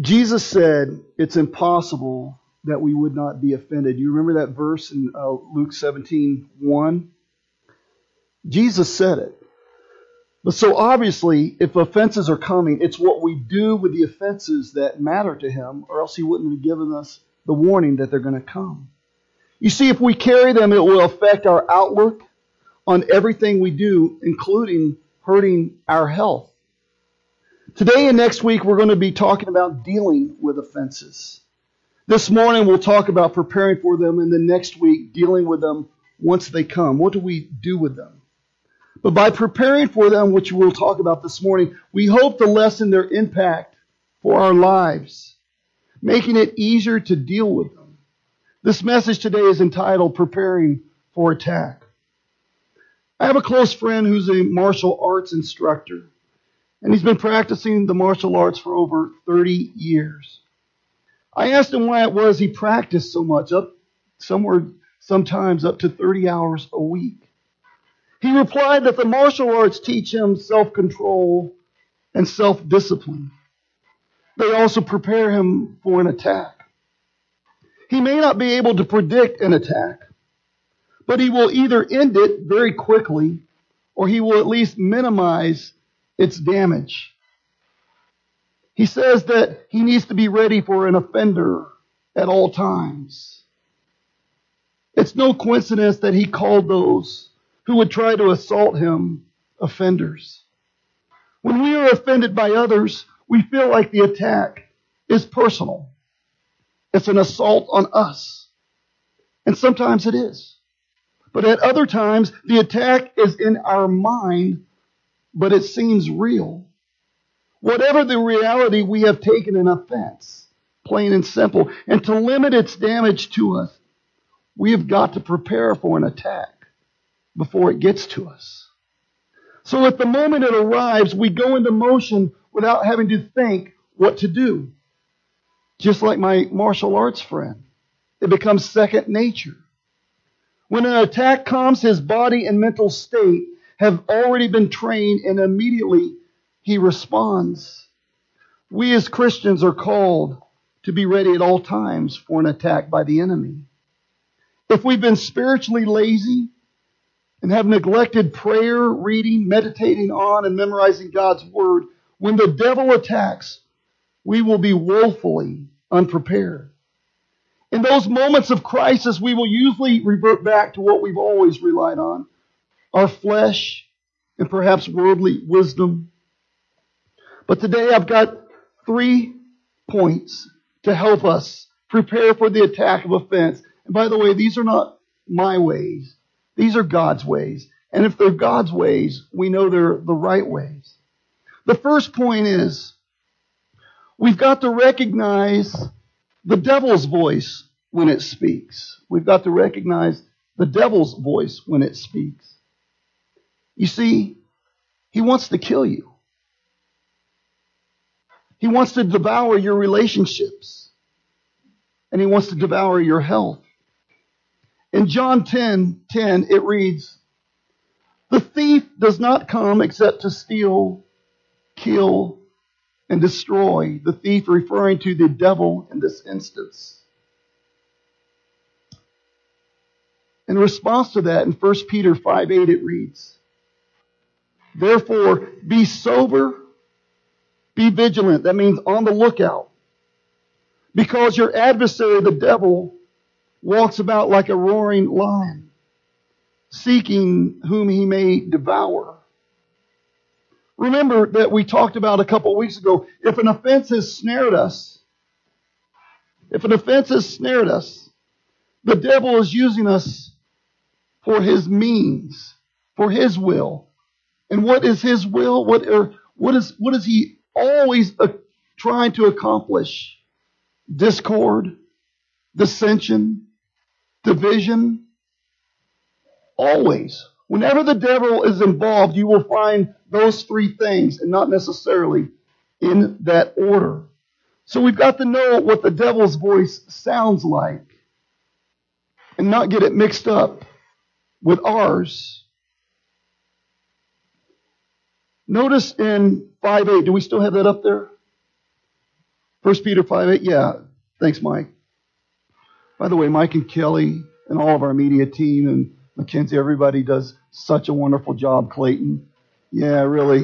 Jesus said it's impossible that we would not be offended. You remember that verse in Luke 17:1? Jesus said it. But so obviously, if offenses are coming, it's what we do with the offenses that matter to him, or else he wouldn't have given us the warning that they're going to come. You see, if we carry them, it will affect our outlook on everything we do, including hurting our health. Today and next week, we're going to be talking about dealing with offenses. This morning, we'll talk about preparing for them, and then next week, dealing with them once they come. What do we do with them? But by preparing for them, which we'll talk about this morning, we hope to lessen their impact for our lives, making it easier to deal with them. This message today is entitled Preparing for Attack. I have a close friend who's a martial arts instructor, and he's been practicing the martial arts for over 30 years. I asked him why it was he practiced so much, sometimes up to 30 hours a week. He replied that the martial arts teach him self-control and self-discipline. They also prepare him for an attack. He may not be able to predict an attack, but he will either end it very quickly or he will at least minimize its damage. He says that he needs to be ready for an offender at all times. It's no coincidence that he called those who would try to assault him offenders. When we are offended by others, we feel like the attack is personal. It's an assault on us. And sometimes it is. But at other times, the attack is in our mind, but it seems real. Whatever the reality, we have taken an offense, plain and simple. And to limit its damage to us, we have got to prepare for an attack before it gets to us. So at the moment it arrives, we go into motion without having to think what to do. Just like my martial arts friend. It becomes second nature. When an attack comes, his body and mental state have already been trained, and immediately he responds. We as Christians are called to be ready at all times for an attack by the enemy. If we've been spiritually lazy and have neglected prayer, reading, meditating on, and memorizing God's Word, when the devil attacks, we will be woefully unprepared. In those moments of crisis, we will usually revert back to what we've always relied on, our flesh and perhaps worldly wisdom. But today I've got 3 points to help us prepare for the attack of offense. And by the way, these are not my ways. These are God's ways. And if they're God's ways, we know they're the right ways. The first point is, we've got to recognize the devil's voice when it speaks. We've got to recognize the devil's voice when it speaks. You see, he wants to kill you. He wants to devour your relationships. And he wants to devour your health. In John 10:10, it reads, "The thief does not come except to steal, kill, and destroy." The thief referring to the devil in this instance. In response to that, in 1 Peter 5:8, it reads, "Therefore, be sober, be vigilant." That means on the lookout. "Because your adversary, the devil, walks about like a roaring lion, seeking whom he may devour." Remember that we talked about a couple of weeks ago, if an offense has snared us, the devil is using us for his means, for his will. And what is his will? What is he always trying to accomplish? Discord, dissension, division. Always. Whenever the devil is involved, you will find those 3 things, and not necessarily in that order. So we've got to know what the devil's voice sounds like and not get it mixed up with ours. Notice in 5:8, do we still have that up there? 1 Peter 5:8. Yeah. Thanks, Mike. By the way, Mike and Kelly and all of our media team and Mackenzie, everybody does such a wonderful job, Clayton. Yeah, really.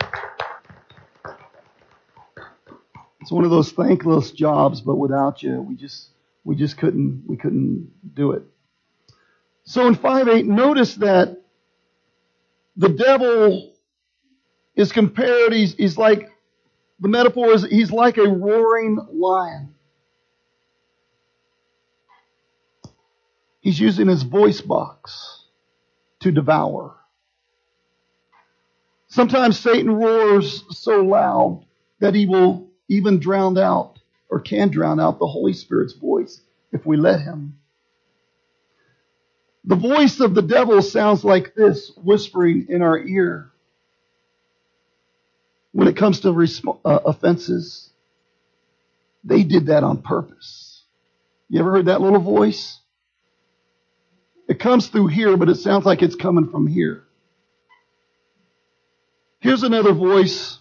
It's one of those thankless jobs, but without you, we just couldn't do it. So in 5:8, notice that the devil is compared, he's like, the metaphor is he's like a roaring lion. He's using his voice box to devour. Sometimes Satan roars so loud that he will even drown out or can drown out the Holy Spirit's voice if we let him. The voice of the devil sounds like this, whispering in our ear. When it comes to offenses, they did that on purpose. You ever heard that little voice? It comes through here, but it sounds like it's coming from here. Here's another voice.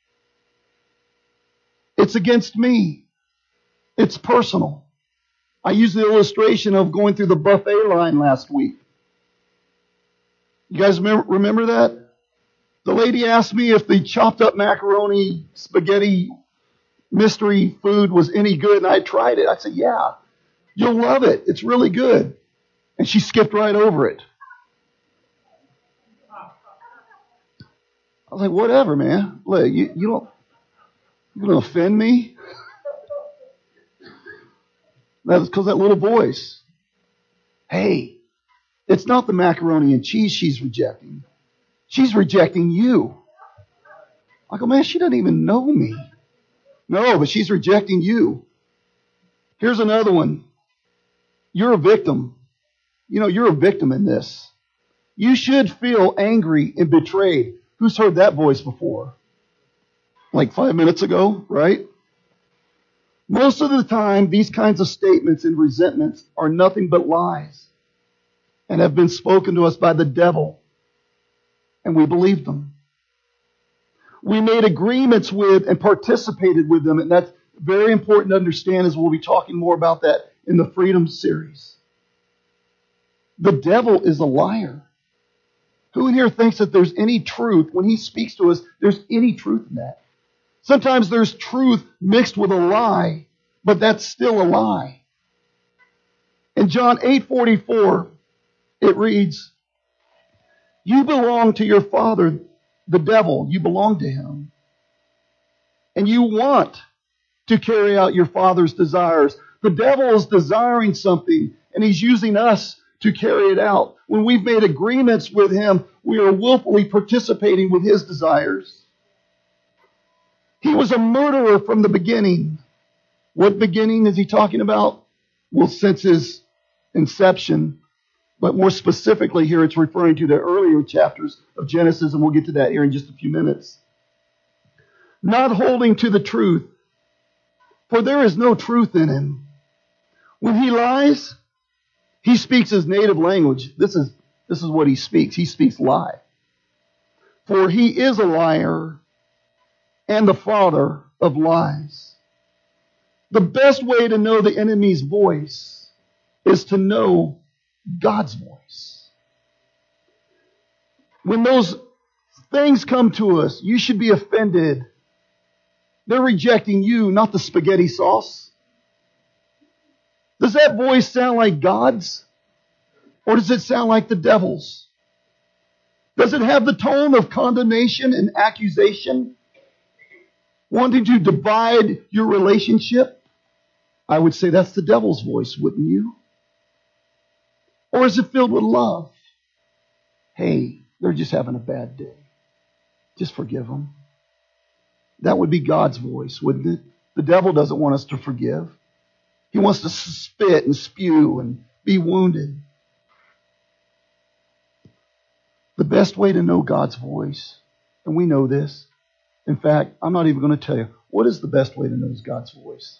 It's against me. It's personal. I used the illustration of going through the buffet line last week. You guys remember that? The lady asked me if the chopped up macaroni, spaghetti, mystery food was any good, and I tried it. I said, yeah, you'll love it. It's really good. And she skipped right over it. I was like, whatever, man. Look, you don't offend me? That's because that little voice. Hey, it's not the macaroni and cheese she's rejecting. She's rejecting you. I go, man, she doesn't even know me. No, but she's rejecting you. Here's another one. You're a victim. You're a victim in this. You should feel angry and betrayed. Who's heard that voice before? Like 5 minutes ago, right? Most of the time, these kinds of statements and resentments are nothing but lies and have been spoken to us by the devil, and we believe them. We made agreements with and participated with them, and that's very important to understand, as we'll be talking more about that in the Freedom series. The devil is a liar. Who in here thinks that there's any truth when he speaks to us? There's any truth in that. Sometimes there's truth mixed with a lie, but that's still a lie. In John 8:44, it reads, you belong to your father, the devil. You belong to him. And you want to carry out your father's desires. The devil is desiring something, and he's using us to carry it out. When we've made agreements with him, we are willfully participating with his desires. He was a murderer from the beginning. What beginning is he talking about? Well, since his inception, but more specifically here, it's referring to the earlier chapters of Genesis, and we'll get to that here in just a few minutes. Not holding to the truth, for there is no truth in him. When he lies, he speaks his native language. This is what he speaks. He speaks lie. For he is a liar and the father of lies. The best way to know the enemy's voice is to know God's voice. When those things come to us, you should be offended. They're rejecting you, not the spaghetti sauce. Does that voice sound like God's? Or does it sound like the devil's? Does it have the tone of condemnation and accusation? Wanting to divide your relationship? I would say that's the devil's voice, wouldn't you? Or is it filled with love? Hey, they're just having a bad day. Just forgive them. That would be God's voice, wouldn't it? The devil doesn't want us to forgive. He wants to spit and spew and be wounded. The best way to know God's voice, and we know this. In fact, I'm not even going to tell you. What is the best way to know God's voice?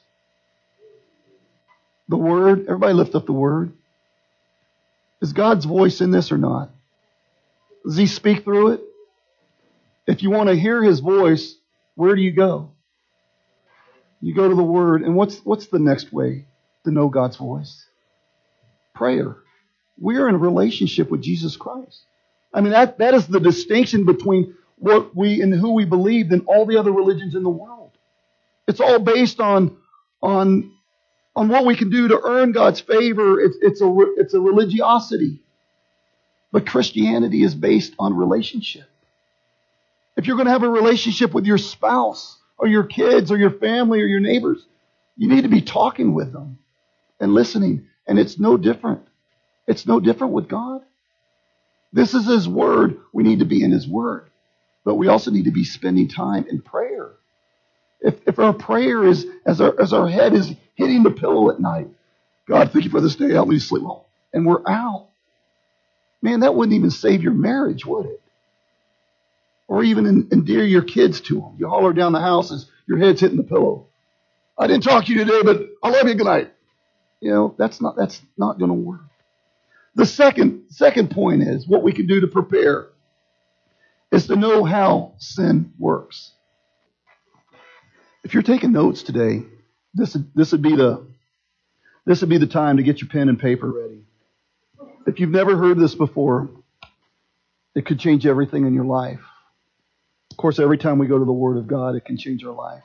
The Word. Everybody lift up the Word. Is God's voice in this or not? Does He speak through it? If you want to hear His voice, where do you go? You go to the Word, and what's the next way to know God's voice? Prayer. We are in a relationship with Jesus Christ. I mean, that is the distinction between what we and who we believe than all the other religions in the world. It's all based on what we can do to earn God's favor. It's a religiosity. But Christianity is based on relationship. If you're going to have a relationship with your spouse or your kids or your family or your neighbors, you need to be talking with them and listening. And it's no different. It's no different with God. This is His Word. We need to be in His Word. But we also need to be spending time in prayer. If our prayer is, as our head is hitting the pillow at night, God, thank you for this day, help me to sleep well, and we're out, man, that wouldn't even save your marriage, would it? Or even endear your kids to them. You holler down the house as your head's hitting the pillow. I didn't talk to you today, but I love you. Good night. You know, that's not going to work. The second point is what we can do to prepare is to know how sin works. If you're taking notes today, this would be the time to get your pen and paper ready. If you've never heard this before, it could change everything in your life. Of course, every time we go to the Word of God, it can change our life.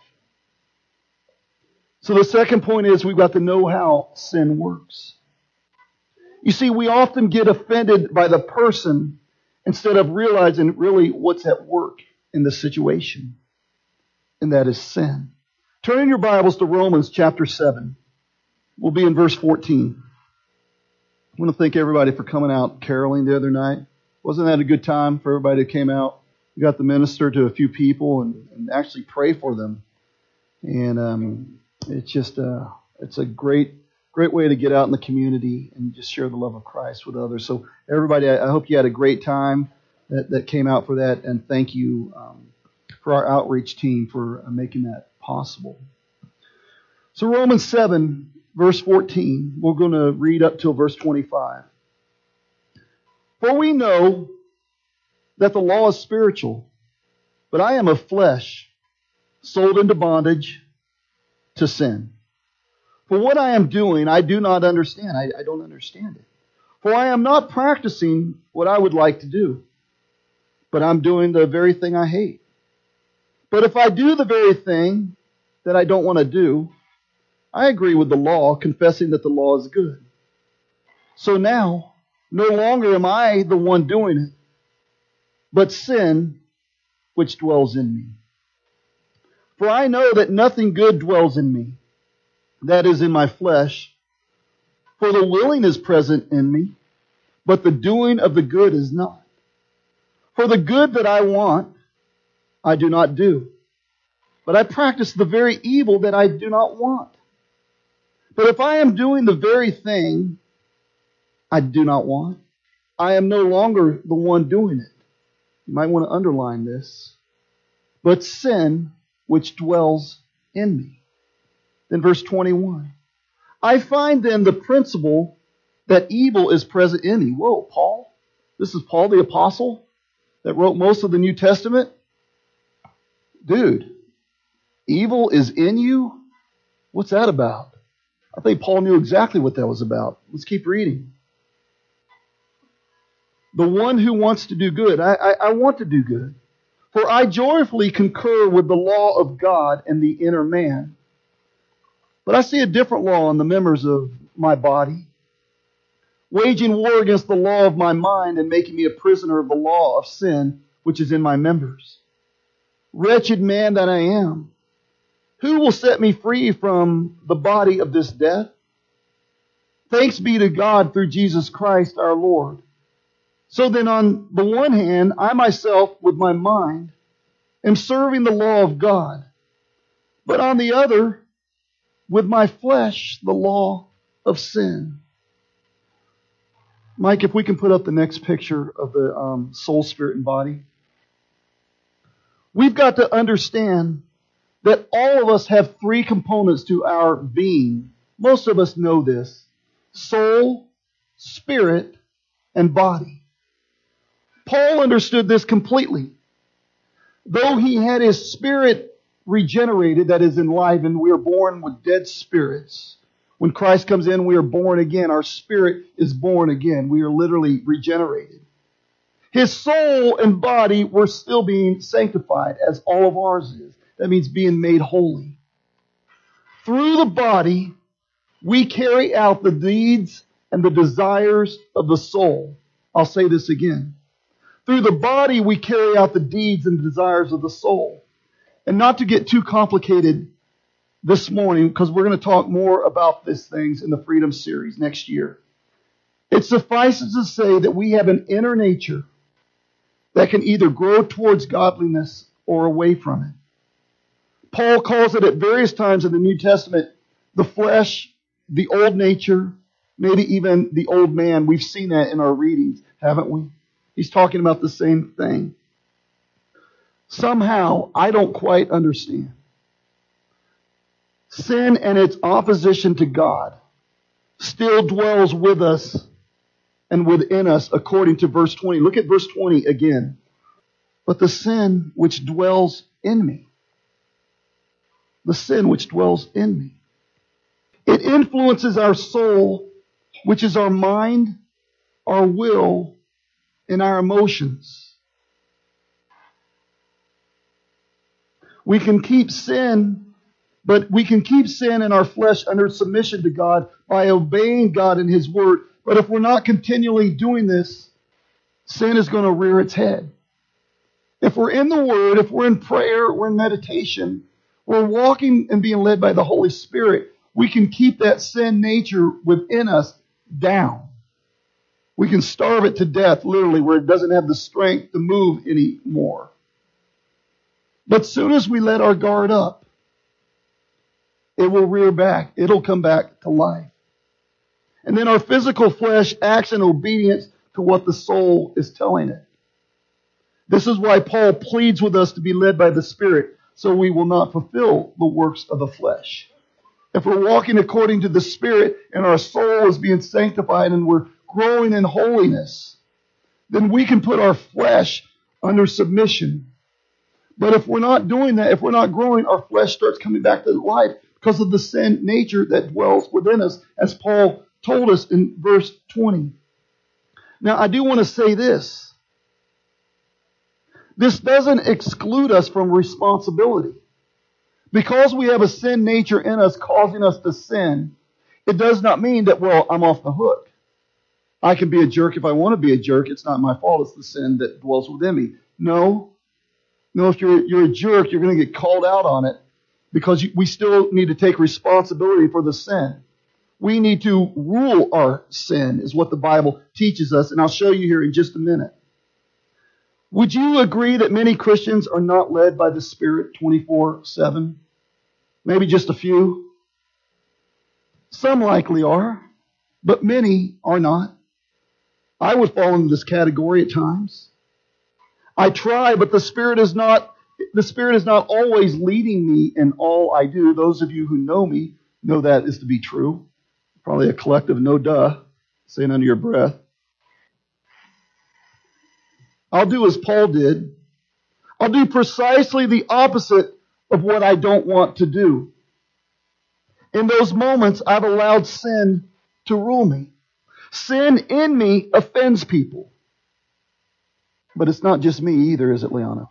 So the second point is we've got to know how sin works. You see, we often get offended by the person instead of realizing really what's at work in the situation. And that is sin. Turn in your Bibles to Romans chapter 7. We'll be in verse 14. I want to thank everybody for coming out caroling the other night. Wasn't that a good time for everybody that came out? We got to minister to a few people and actually pray for them. And it's just it's a great way to get out in the community and just share the love of Christ with others. So everybody, I hope you had a great time that came out for that. And thank you for our outreach team for making that possible. So Romans 7, verse 14, we're going to read up till verse 25. For we know that the law is spiritual, but I am of flesh, sold into bondage to sin. For what I am doing, I do not understand. I don't understand it. For I am not practicing what I would like to do, but I'm doing the very thing I hate. But if I do the very thing that I don't want to do, I agree with the law, confessing that the law is good. So now, no longer am I the one doing it, but sin which dwells in me. For I know that nothing good dwells in me, that is in my flesh. For the willing is present in me, but the doing of the good is not. For the good that I want, I do not do, but I practice the very evil that I do not want. But if I am doing the very thing I do not want, I am no longer the one doing it. You might want to underline this. But sin which dwells in me. Then verse 21. I find then the principle that evil is present in me. Whoa, Paul? This is Paul the Apostle that wrote most of the New Testament? Dude, evil is in you? What's that about? I think Paul knew exactly what that was about. Let's keep reading. The one who wants to do good. I want to do good. For I joyfully concur with the law of God in the inner man. But I see a different law in the members of my body, waging war against the law of my mind and making me a prisoner of the law of sin which is in my members. Wretched man that I am, who will set me free from the body of this death? Thanks be to God through Jesus Christ our Lord. So then on the one hand, I myself with my mind am serving the law of God, but on the other, with my flesh, the law of sin. Mike, if we can put up the next picture of the soul, spirit, and body. We've got to understand that all of us have three components to our being. Most of us know this. Soul, spirit, and body. Paul understood this completely. Though he had his spirit regenerated, that is enlivened. We are born with dead spirits. When Christ comes in, we are born again. Our spirit is born again. We are literally regenerated. His soul and body were still being sanctified, as all of ours is. That means being made holy. Through the body, we carry out the deeds and the desires of the soul. I'll say this again. Through the body, we carry out the deeds and desires of the soul. And not to get too complicated this morning, because we're going to talk more about these things in the Freedom Series next year. It suffices to say that we have an inner nature that can either grow towards godliness or away from it. Paul calls it at various times in the New Testament the flesh, the old nature, maybe even the old man. We've seen that in our readings, haven't we? He's talking about the same thing. Somehow, I don't quite understand. Sin and its opposition to God still dwells with us and within us, according to verse 20. Look at verse 20 again. But the sin which dwells in me, the sin which dwells in me, it influences our soul, which is our mind, our will, and our emotions. We can keep sin, but we can keep sin in our flesh under submission to God by obeying God and His Word. But if we're not continually doing this, sin is going to rear its head. If we're in the Word, if we're in prayer, we're in meditation, we're walking and being led by the Holy Spirit, we can keep that sin nature within us down. We can starve it to death, literally, where it doesn't have the strength to move anymore. But soon as we let our guard up, it will rear back. It'll come back to life. And then our physical flesh acts in obedience to what the soul is telling it. This is why Paul pleads with us to be led by the Spirit, so we will not fulfill the works of the flesh. If we're walking according to the Spirit and our soul is being sanctified and we're growing in holiness, then we can put our flesh under submission. But if we're not doing that, if we're not growing, our flesh starts coming back to life because of the sin nature that dwells within us, as Paul told us in verse 20. Now, I do want to say this. This doesn't exclude us from responsibility. Because we have a sin nature in us causing us to sin, it does not mean that, well, I'm off the hook. I can be a jerk if I want to be a jerk. It's not my fault. It's the sin that dwells within me. No, if you're a jerk, you're going to get called out on it because we still need to take responsibility for the sin. We need to rule our sin, is what the Bible teaches us, and I'll show you here in just a minute. Would you agree that many Christians are not led by the Spirit 24/7? Maybe just a few. Some likely are, but many are not. I would fall into this category at times. I try, but the Spirit is not always leading me in all I do. Those of you who know me know that is to be true. Probably a collective no duh, saying under your breath. I'll do as Paul did. I'll do precisely the opposite of what I don't want to do. In those moments, I've allowed sin to rule me. Sin in me offends people. But it's not just me either, is it, Liana?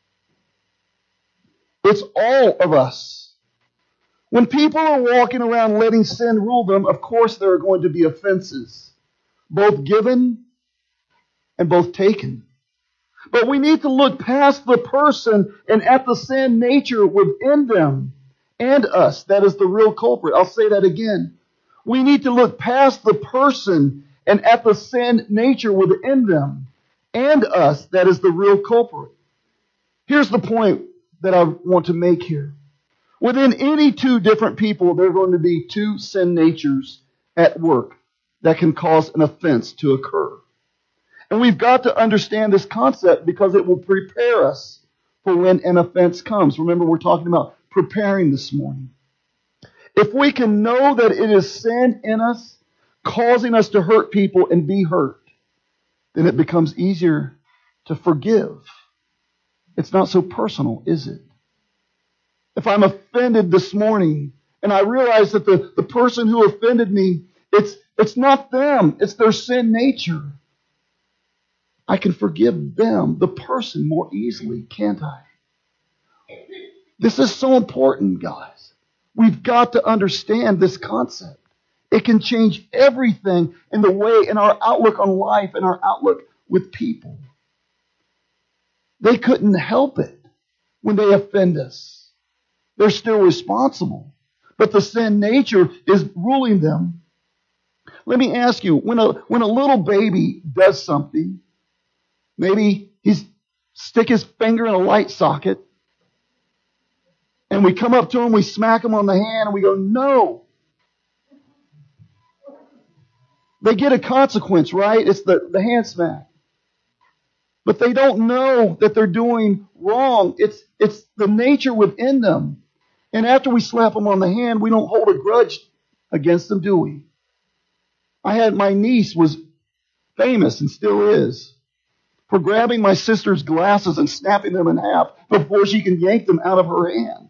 It's all of us. When people are walking around letting sin rule them, of course there are going to be offenses, both given and both taken. But we need to look past the person and at the sin nature within them and us. That is the real culprit. I'll say that again. We need to look past the person and at the sin nature within them and us. That is the real culprit. Here's the point that I want to make here. Within any two different people, there are going to be two sin natures at work that can cause an offense to occur. And we've got to understand this concept because it will prepare us for when an offense comes. Remember, we're talking about preparing this morning. If we can know that it is sin in us, causing us to hurt people and be hurt, then it becomes easier to forgive. It's not so personal, is it? If I'm offended this morning and I realize that the person who offended me, it's not them, it's their sin nature, I can forgive them, the person, more easily, can't I? This is so important, guys. We've got to understand this concept. It can change everything in the way, in our outlook on life and our outlook with people. They couldn't help it when they offend us. They're still responsible. But the sin nature is ruling them. Let me ask you, when a little baby does something, maybe he's stick his finger in a light socket, and we come up to him, we smack him on the hand, and we go, no. They get a consequence, right? It's the hand smack. But they don't know that they're doing wrong. It's the nature within them. And after we slap them on the hand, we don't hold a grudge against them, do we? My niece was famous and still is for grabbing my sister's glasses and snapping them in half before she can yank them out of her hand.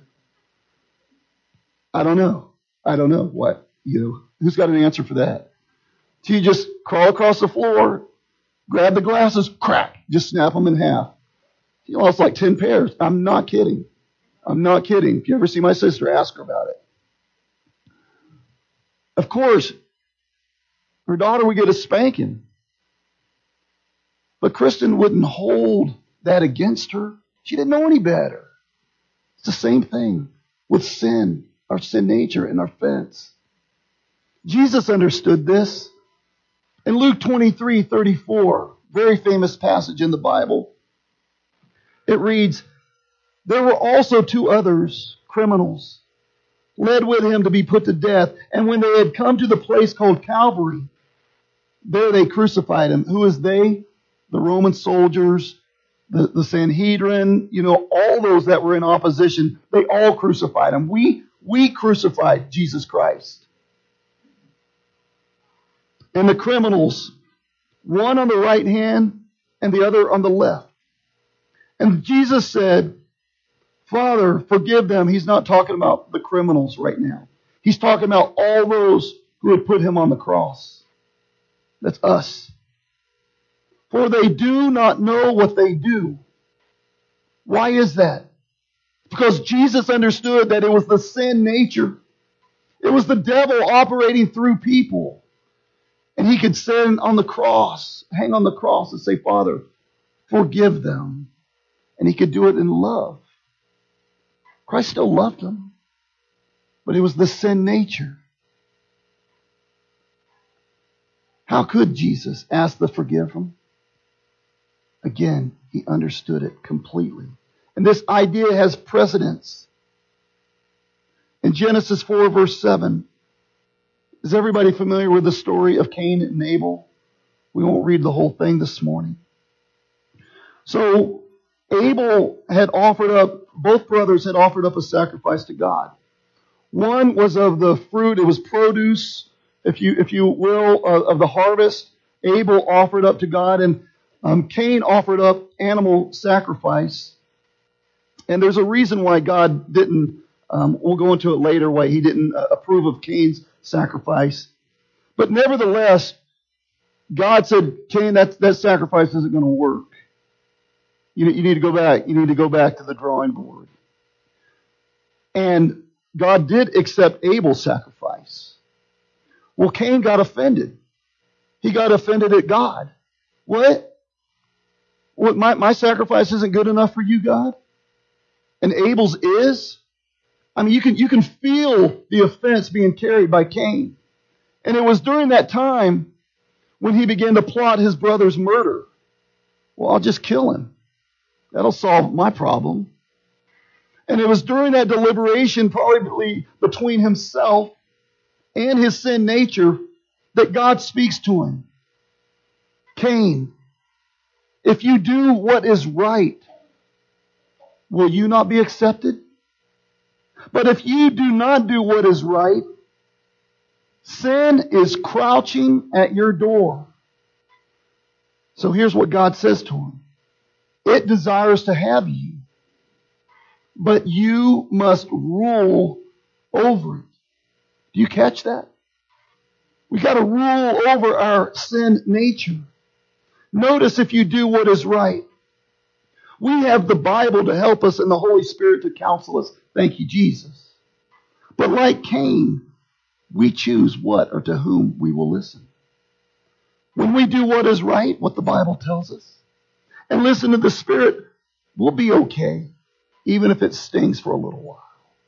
I don't know what, who's got an answer for that? So you just crawl across the floor, grab the glasses, crack, just snap them in half. You lost like 10 pairs. I'm not kidding. If you ever see my sister, ask her about it. Of course, her daughter would get a spanking. But Kristen wouldn't hold that against her. She didn't know any better. It's the same thing with sin, our sin nature and our offense. Jesus understood this. In Luke 23:34, very famous passage in the Bible, it reads, "There were also 2 others, criminals, led with him to be put to death. And when they had come to the place called Calvary, there they crucified him." Who is they? The Roman soldiers, the Sanhedrin, all those that were in opposition, they all crucified him. We crucified Jesus Christ. And the criminals, one on the right hand and the other on the left. And Jesus said, "Father, forgive them." He's not talking about the criminals right now. He's talking about all those who had put him on the cross. That's us. "For they do not know what they do." Why is that? Because Jesus understood that it was the sin nature. It was the devil operating through people. And he could hang on the cross and say, "Father, forgive them." And he could do it in love. Christ still loved them. But it was the sin nature. How could Jesus ask to forgive them? Again, he understood it completely. And this idea has precedence. In Genesis 4, verse 7, is everybody familiar with the story of Cain and Abel? We won't read the whole thing this morning. So Abel had offered up, both brothers had offered up a sacrifice to God. One was of the fruit, it was produce, if you will, of the harvest. Abel offered up to God, and Cain offered up animal sacrifice. And there's a reason why God didn't, we'll go into it later, why he didn't approve of Cain's sacrifice. But nevertheless, God said, "Cain, that sacrifice isn't going to work. You need to go back. You need to go back to the drawing board." And God did accept Abel's sacrifice. Well, Cain got offended. He got offended at God. What my sacrifice isn't good enough for you, God? And Abel's is? I mean, you can feel the offense being carried by Cain. And it was during that time when he began to plot his brother's murder. Well, I'll just kill him. That'll solve my problem. And it was during that deliberation, probably between himself and his sin nature, that God speaks to him. "Cain, if you do what is right, will you not be accepted? But if you do not do what is right, sin is crouching at your door." So here's what God says to him. "It desires to have you, but you must rule over it. Do you catch that? We got to rule over our sin nature. Notice if you do what is right. We have the Bible to help us and the Holy Spirit to counsel us. Thank you, Jesus. But like Cain, we choose what or to whom we will listen. When we do what is right, what the Bible tells us, and listen to the Spirit, we'll be okay, even if it stings for a little while.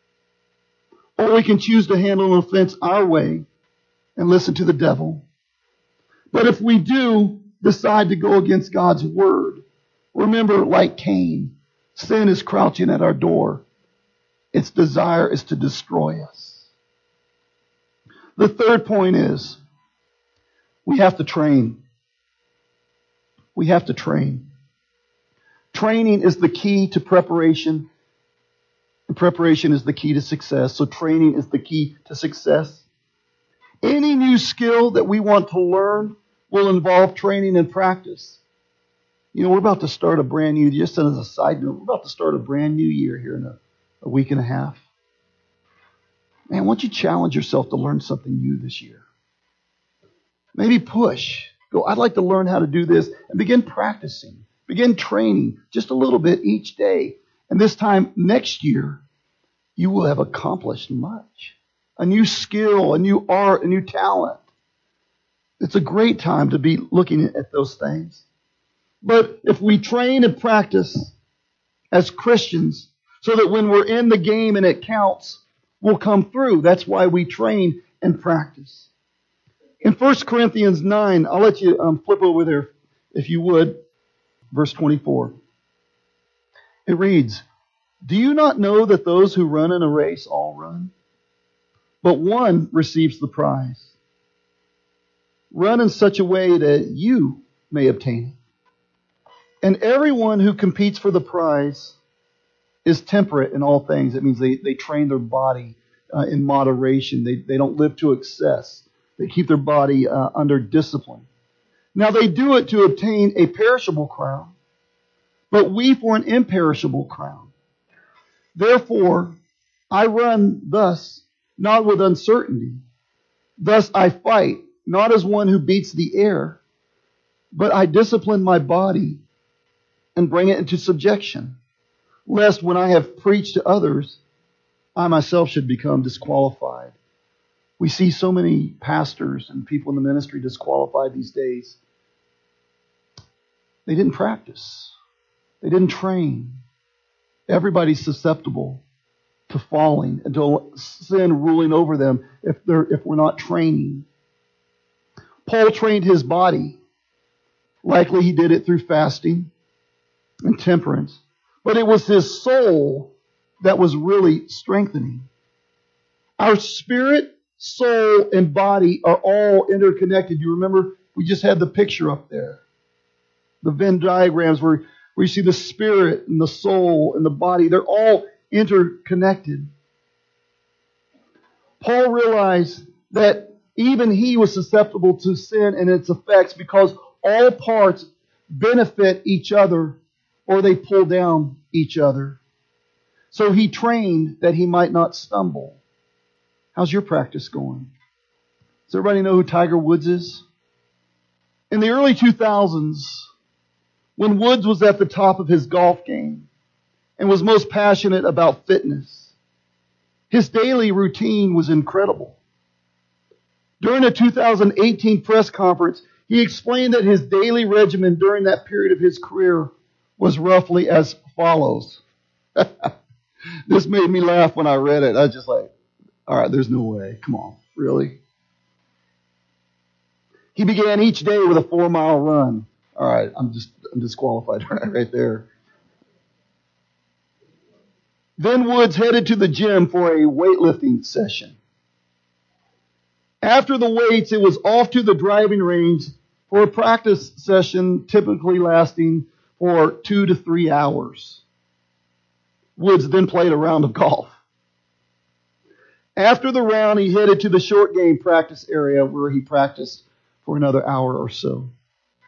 Or we can choose to handle an offense our way and listen to the devil. But if we do decide to go against God's word, remember, like Cain, sin is crouching at our door. Its desire is to destroy us. The third point is we have to train. We have to train. Training is the key to preparation. And preparation is the key to success. So training is the key to success. Any new skill that we want to learn will involve training and practice. You know, we're about to start a brand new, just as a side note, we're about to start a brand new year here in a week and a half. Man, why don't you challenge yourself to learn something new this year? Maybe push. Go, I'd like to learn how to do this, and begin practicing. Begin training just a little bit each day. And this time next year, you will have accomplished much. A new skill, a new art, a new talent. It's a great time to be looking at those things. But if we train and practice as Christians so that when we're in the game and it counts, we'll come through. That's why we train and practice. In 1 Corinthians 9, I'll let you flip over there if you would. Verse 24. It reads, "Do you not know that those who run in a race all run, but one receives the prize? Run in such a way that you may obtain it. And everyone who competes for the prize is temperate in all things." It means they train their body in moderation. They don't live to excess. They keep their body under discipline. Now they do it to obtain a perishable crown, but we for an imperishable crown. Therefore, I run thus, not with uncertainty. Thus I fight, not as one who beats the air, but I discipline my body and bring it into subjection, lest when I have preached to others, I myself should become disqualified. We see so many pastors and people in the ministry disqualified these days. They didn't practice. They didn't train. Everybody's susceptible to falling and to sin ruling over them if we're not training. Paul trained his body. Likely he did it through fasting and temperance. But it was his soul that was really strengthening. Our spirit, soul, and body are all interconnected. You remember, we just had the picture up there. The Venn diagrams where you see the spirit and the soul and the body. They're all interconnected. Paul realized that even he was susceptible to sin and its effects because all parts benefit each other or they pull down each other. So he trained that he might not stumble. How's your practice going? Does everybody know who Tiger Woods is? In the early 2000s, when Woods was at the top of his golf game and was most passionate about fitness, his daily routine was incredible. During a 2018 press conference, he explained that his daily regimen during that period of his career was roughly as follows. This made me laugh when I read it. I was just like, all right, there's no way. Come on, really? He began each day with a 4-mile run. All right, I'm disqualified right there. Then Woods headed to the gym for a weightlifting session. After the weights, it was off to the driving range for a practice session typically lasting for 2 to 3 hours. Woods then played a round of golf. After the round, he headed to the short game practice area where he practiced for another hour or so.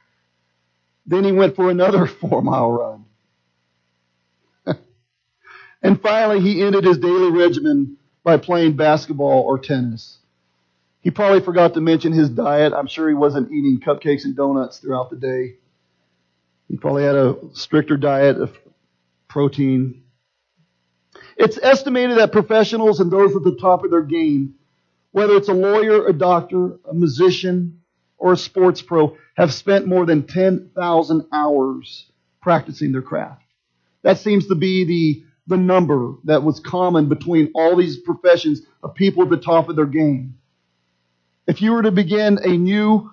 Then he went for another 4-mile run. And finally, he ended his daily regimen by playing basketball or tennis. He probably forgot to mention his diet. I'm sure he wasn't eating cupcakes and donuts throughout the day. He probably had a stricter diet of protein. It's estimated that professionals and those at the top of their game, whether it's a lawyer, a doctor, a musician, or a sports pro, have spent more than 10,000 hours practicing their craft. That seems to be the number that was common between all these professions of people at the top of their game. If you were to begin a new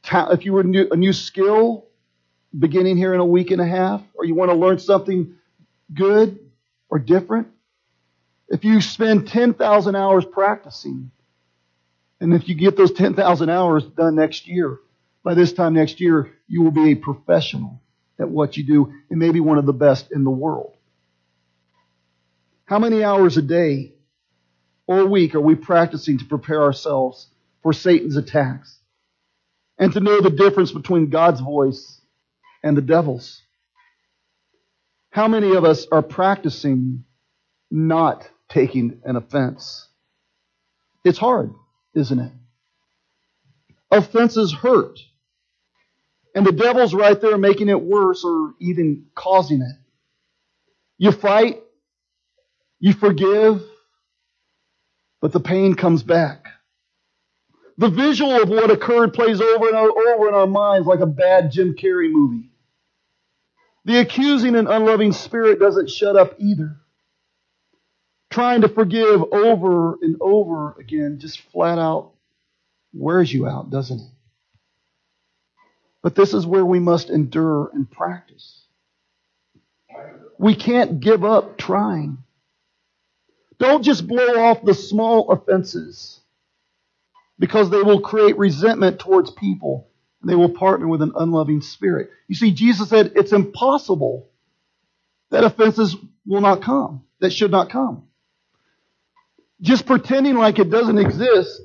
skill beginning here in a week and a half, or you want to learn something good or different, if you spend 10,000 hours practicing, and if you get those 10,000 hours done next year, by this time next year, you will be a professional at what you do and maybe one of the best in the world. How many hours a day or a week are we practicing to prepare ourselves for Satan's attacks and to know the difference between God's voice and the devil's? How many of us are practicing not taking an offense? It's hard, isn't it? Offenses hurt. And the devil's right there making it worse or even causing it. You fight, you forgive, but the pain comes back. The visual of what occurred plays over and over in our minds like a bad Jim Carrey movie. The accusing and unloving spirit doesn't shut up either. Trying to forgive over and over again just flat out wears you out, doesn't it? But this is where we must endure and practice. We can't give up trying. Don't just blow off the small offenses, because they will create resentment towards people, and they will partner with an unloving spirit. You see, Jesus said it's impossible that offenses will not come, that should not come. Just pretending like it doesn't exist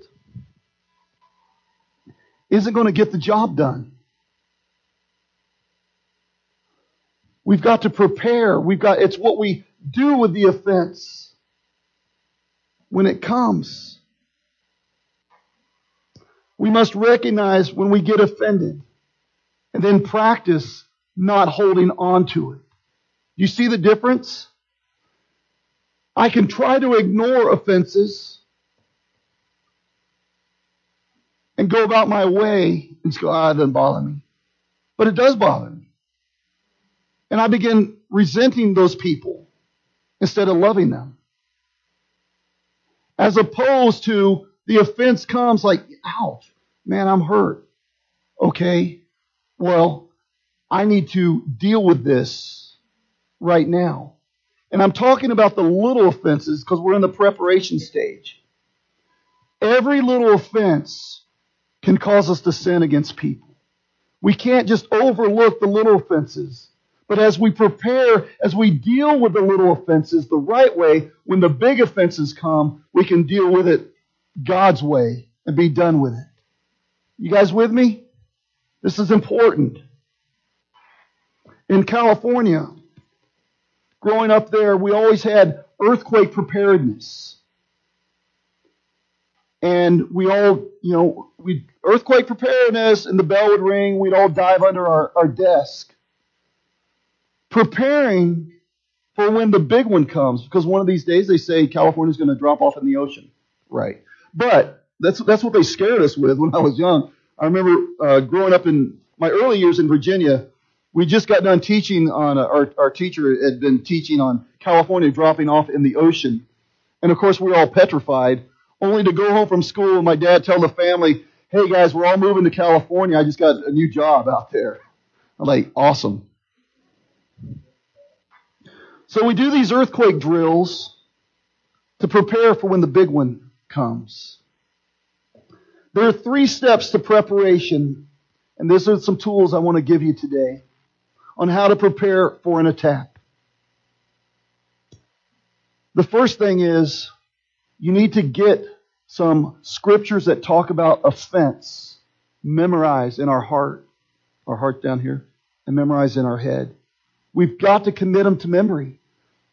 isn't going to get the job done. We've got to prepare. It's what we do with the offense when it comes. We must recognize when we get offended and then practice not holding on to it. You see the difference? I can try to ignore offenses and go about my way and just go, it doesn't bother me. But it does bother me. And I begin resenting those people instead of loving them. As opposed to the offense comes like, ouch, man, I'm hurt. Okay, well, I need to deal with this right now. And I'm talking about the little offenses because we're in the preparation stage. Every little offense can cause us to sin against people. We can't just overlook the little offenses. But as we prepare, as we deal with the little offenses the right way, when the big offenses come, we can deal with it God's way and be done with it. You guys with me? This is important. In California, growing up there, we always had earthquake preparedness. And we all, earthquake preparedness, and the bell would ring, we'd all dive under our desk. Preparing for when the big one comes, because one of these days they say California's going to drop off in the ocean. Right. But that's what they scared us with when I was young. I remember growing up in my early years in Virginia, we just got done teaching on, our teacher had been teaching on California dropping off in the ocean. And of course, we were all petrified, only to go home from school and my dad tell the family, hey guys, we're all moving to California. I just got a new job out there. I'm like, awesome. So we do these earthquake drills to prepare for when the big one comes. There are 3 steps to preparation, and these are some tools I want to give you today on how to prepare for an attack. The first thing is you need to get some scriptures that talk about offense memorized in our heart down here, and memorized in our head. We've got to commit them to memory.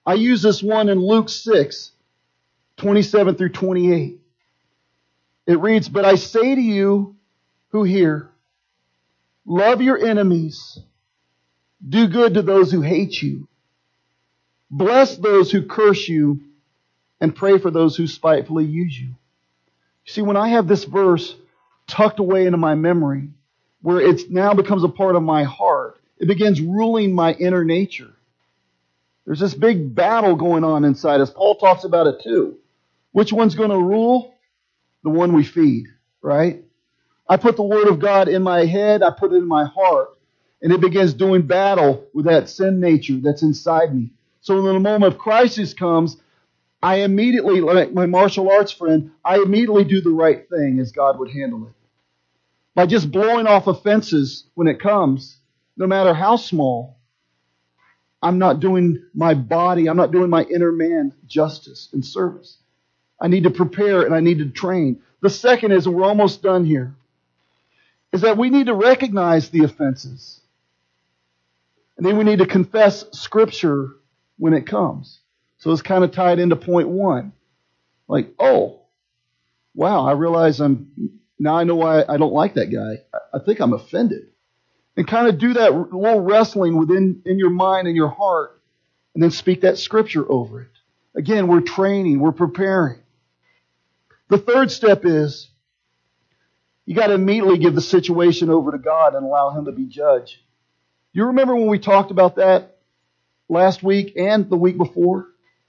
I use this one in Luke 6:27 through 28. It reads, "But I say to you who hear, love your enemies, do good to those who hate you, bless those who curse you, and pray for those who spitefully use you." See, when I have this verse tucked away into my memory, where it now becomes a part of my heart, it begins ruling my inner nature. There's this big battle going on inside us. Paul talks about it too. Which one's going to rule? The one we feed, right? I put the Word of God in my head, I put it in my heart, and it begins doing battle with that sin nature that's inside me. So when the moment of crisis comes, I immediately, like my martial arts friend, I immediately do the right thing as God would handle it. By just blowing off offenses when it comes, no matter how small, I'm not doing my body, I'm not doing my inner man justice and service. I need to prepare and I need to train. The second is, and we're almost done here, is that we need to recognize the offenses. And then we need to confess Scripture when it comes. So it's kind of tied into point one. Like, oh, wow, I realize now I know why I don't like that guy. I think I'm offended. And kind of do that little wrestling in your mind and your heart, and then speak that Scripture over it. Again, we're training, we're preparing. The third step is, you got to immediately give the situation over to God and allow Him to be judge. You remember when we talked about that last week and the week before?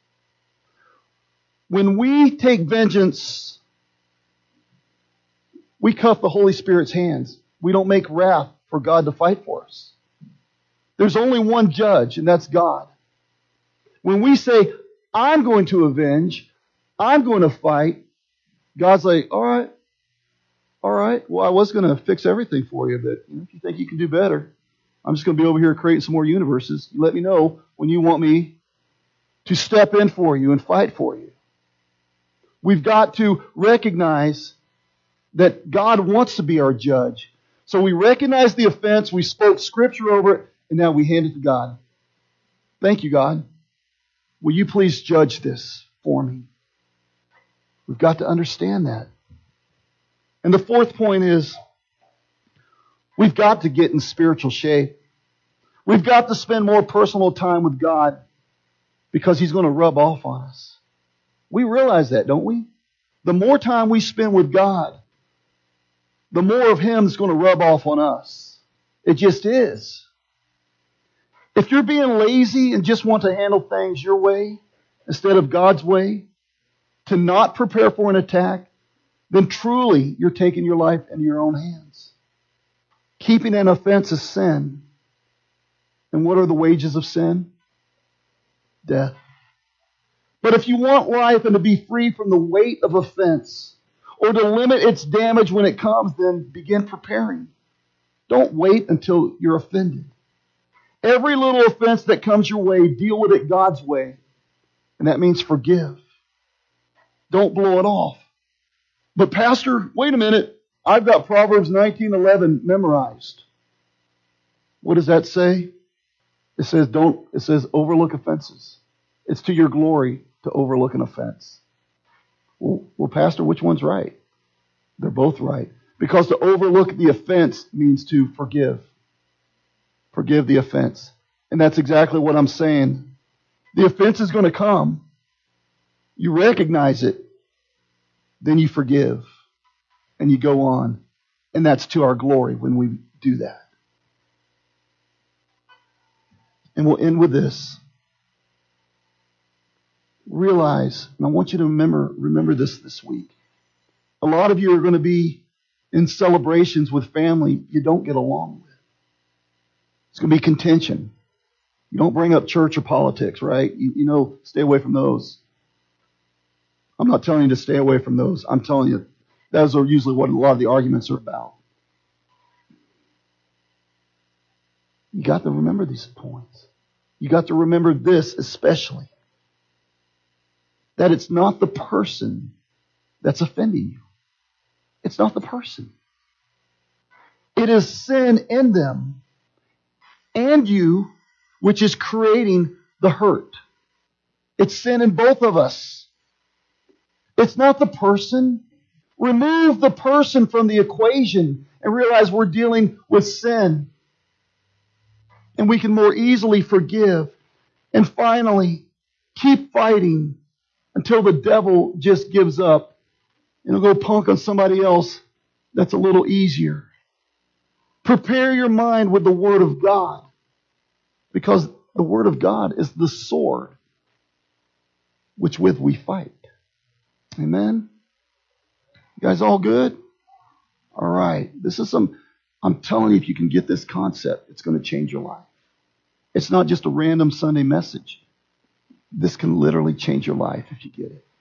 When we take vengeance, we cuff the Holy Spirit's hands. We don't make wrath for God to fight for us. There's only one judge, and that's God. When we say, I'm going to avenge, I'm going to fight, God's like, all right, well, I was going to fix everything for you, but if you think you can do better, I'm just going to be over here creating some more universes. You let me know when you want me to step in for you and fight for you. We've got to recognize that God wants to be our judge. So we recognize the offense, we spoke Scripture over it, and now we hand it to God. Thank you, God. Will you please judge this for me? We've got to understand that. And the fourth point is, we've got to get in spiritual shape. We've got to spend more personal time with God because He's going to rub off on us. We realize that, don't we? The more time we spend with God, the more of Him is going to rub off on us. It just is. If you're being lazy and just want to handle things your way instead of God's way, to not prepare for an attack, then truly you're taking your life into your own hands. Keeping an offense is sin. And what are the wages of sin? Death. But if you want life and to be free from the weight of offense, or to limit its damage when it comes, then begin preparing. Don't wait until you're offended. Every little offense that comes your way, deal with it God's way. And that means forgive. Don't blow it off. But Pastor, wait a minute. I've got Proverbs 19:11 memorized. What does that say? It says overlook offenses. It's to your glory to overlook an offense. Well, Pastor, which one's right? They're both right. Because to overlook the offense means to forgive. Forgive the offense. And that's exactly what I'm saying. The offense is going to come. You recognize it. Then you forgive. And you go on. And that's to our glory when we do that. And we'll end with this. Realize, and I want you to remember this week. A lot of you are going to be in celebrations with family you don't get along with. It's going to be contention. You don't bring up church or politics, right? You know, stay away from those. I'm not telling you to stay away from those. I'm telling you, those are usually what a lot of the arguments are about. You got to remember these points. You got to remember this especially. That it's not the person that's offending you. It's not the person. It is sin in them and you which is creating the hurt. It's sin in both of us. It's not the person. Remove the person from the equation and realize we're dealing with sin. And we can more easily forgive. And finally, keep fighting until the devil just gives up and will go punk on somebody else that's a little easier. Prepare your mind with the Word of God, because the Word of God is the sword which with we fight. Amen? You guys all good? All right. I'm telling you, if you can get this concept, it's going to change your life. It's not just a random Sunday message. This can literally change your life if you get it.